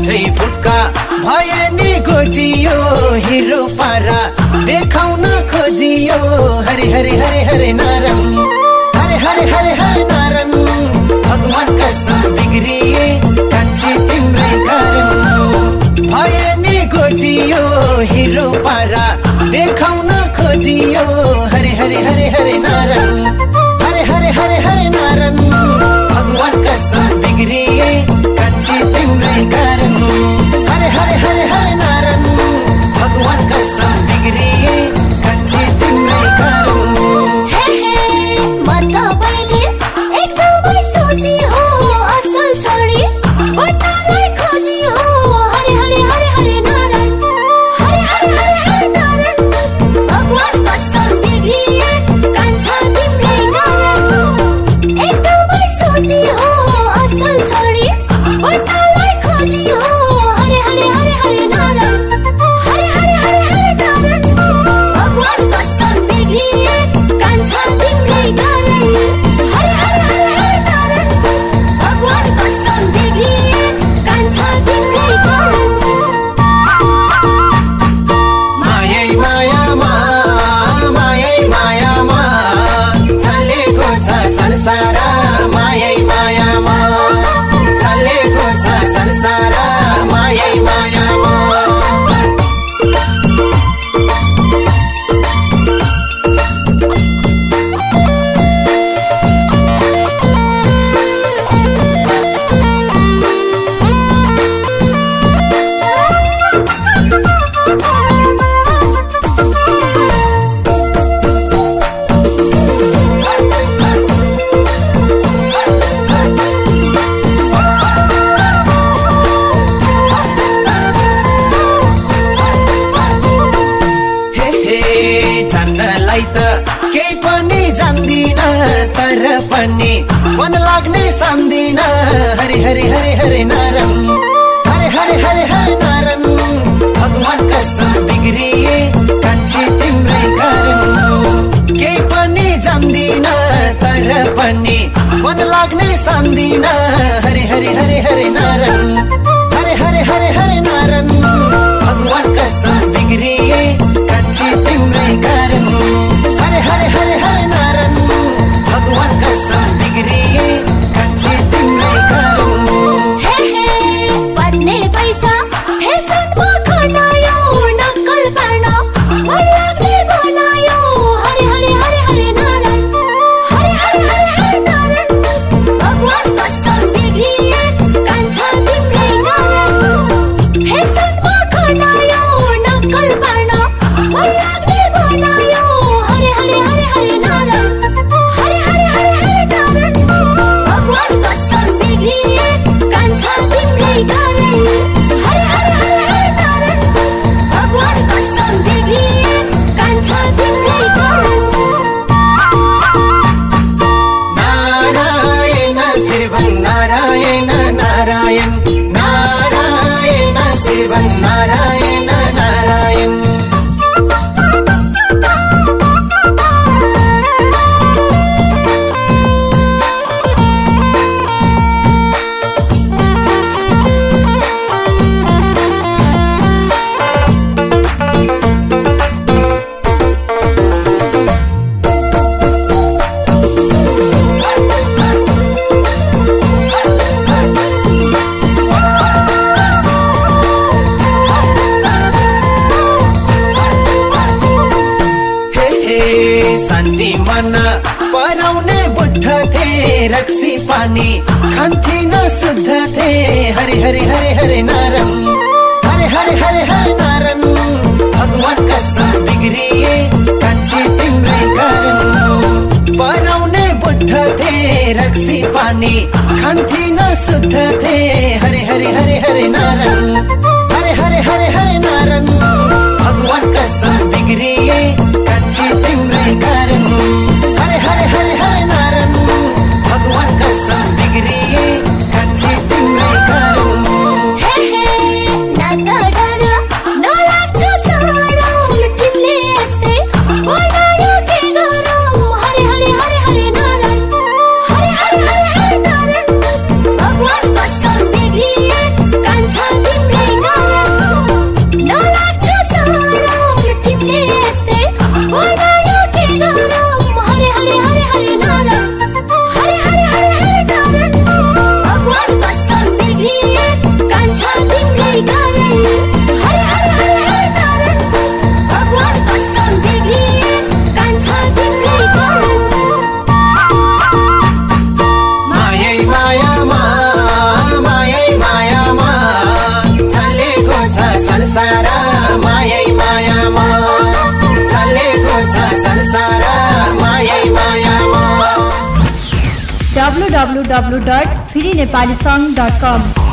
साथै फुक्का भए नि गोजियो हिरो पारा देखाउन खोजियो हरे हरे हरे हरे नारायण हरे हरे हरे हरे नारायण भगवान कसम बिग्रिए कान्छी तिम्रै कारण भए नि गोजियो हिरो पारा देखाउन खोजियो हरे हरे हरे हरे नारायण हरे हरे हरे हरे नारायण भगवान कसम बिग्रिए कान्छी तिम्रै कारण हरे हरे हरे हरे नारायण भगवान कसम बिग्रिए कान्छी तिम्रै कारण हे हे म तपाईले एकदमै सोची हो असल छोडी भन्नलाई खोजी हो हरे हरे हरे हरे नारायण हरे हरे हरे हरे नारायण भगवान कसम बिग्रिए कान्छा तिम्रै कारण एकदमै सोची हो असल छोडी भन्नलाई खोजी हो हरे हरे हरे हरे नारायण हरे हरे हरे हरे नारायण भगवान कसम बिग्रिए कान्छा तिम्रै कारण हरे हरे हरे हरे नारायण भगवान कसम बिग्रिए कान्छा तिम्रै कारण मायै मायामा मायै मायामा चलेको छ संसार मायै मायामा चलेको छ संसार मायै मायामा केही पनि जान्दिन तर पनि मन लाग्ने सान्दिन हरे हरे हरे हरे नारायण हरे हरे हरे हरे नारायण भगवान कसम बिग्रिए कान्छी तिम्रै कारण केही पनि जान्दिन तर पनि मन लाग्ने सान्दिन हरे हरे हरे हरे नारायण हरे हरे हरे हरे नारायण भगवान कसम बिग्रिए कान्छी तिम्रै कारण हरे हरे हरे हरे नारायण भगवान कसम बिग्रिए कान्छी तिम्रै कारण हे हे पढ्ने पैसा फेसनमा खनायो नक्कल पार्न मन लाग्ने बनायो हरे हरे हरे हरे नारायण हरे हरे हरे हरे नारायण भगवान कसम बिग्रिए कान्छा तिम्रै कारण फेसनमा खनायो नक्कल पार्न मन लाग्ने बनायो हरे हरे हरे हरे नारायण हरे हरे हरे हरे नारायण भगवान कसम बिग्रिए कान्छा तिम्रै कारण हरे हरे हरे हरे नारायण भगवान कसम बिग्रिए कान्छा तिम्रै कारण नारायण श्रीवन नारायण नारायण नारायण श्रीवन नारायण नारायण शान्ति मन पराउने बुद्ध थे रक्सी पानी खान्थे न शुद्ध थे हरे हरे हरे हरे नारायण हरे हरे हरे हरे नारायण भगवान कसम बिग्रिए कान्छी तिम्रै कारण पराउने बुद्ध थे रक्सी पानी खान्थे न शुद्ध थे हरे हरे हरे हरे नारायण हरे हरे हरे हरे नारायण भगवान कसम बिग्रिए कान्छी तिम्रै कारण हरे हरे हरे हरे नारायण भगवान कसम बिग्रिए कान्छी तिम्रै कारण हे हे नाता डर नलाग्छ साह्रो तिमीले यस्तै बनायो के गरौँ हरे हरे हरे हरे नारायण हरे हरे हरे हरे नारायण भगवान कसम बिग्रिए कान्छा तिम्रै www.freenepalisong.com